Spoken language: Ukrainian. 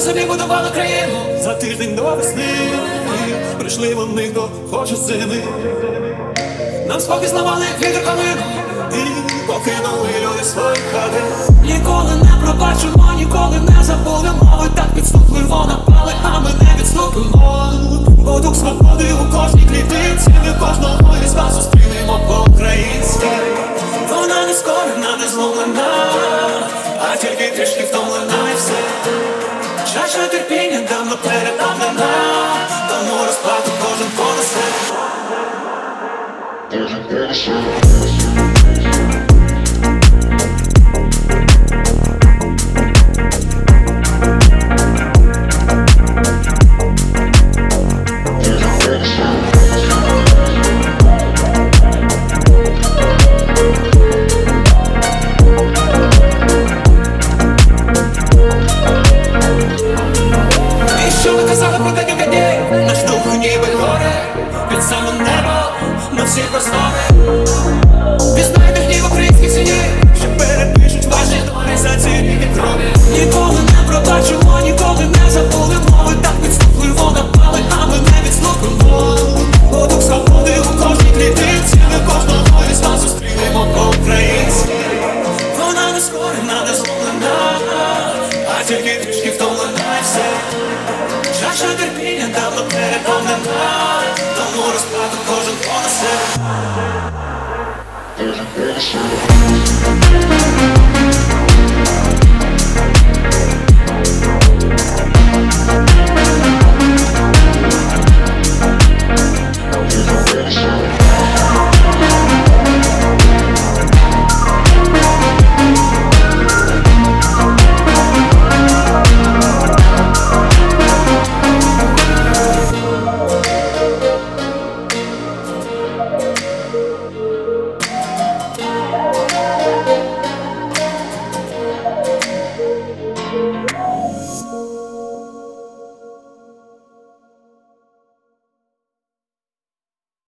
Спочатку собі будували країну, за тиждень до весни прийшли вони, хто хоче зими. Нам спокій зламали вітер калину і покинули люди свої хати. Ніколи не пробачимо, ніколи не забудемо. Ви так підступливо напали, а ми не відступимо. Бо дух свободи у кожній клітинці, ми кожного із вас зустрінемо по-українськи. Вона не скорена, не зломлена, а тільки трішки втомлена і все. Чаша терпіння давно переповнена, тому розплату кожен понесе. Про декілька днів наш дух ніби горе під самим небом на всі простори. Пізнайте гнів українських синів, що перепишуть ваші долі за ці ріки крові. Ніколи не пробачимо, ніколи не забудемо. Ви так підступливо напали, а ми не відступимо. Бо дух свободи у кожній клітинці, ми кожного із вас зустрінемо по-українськи. Вона не скорена, не зломлена, а тільки трішки втомлена і все. Чаша терпіння давно переповнена, тому розплату кожен понесе.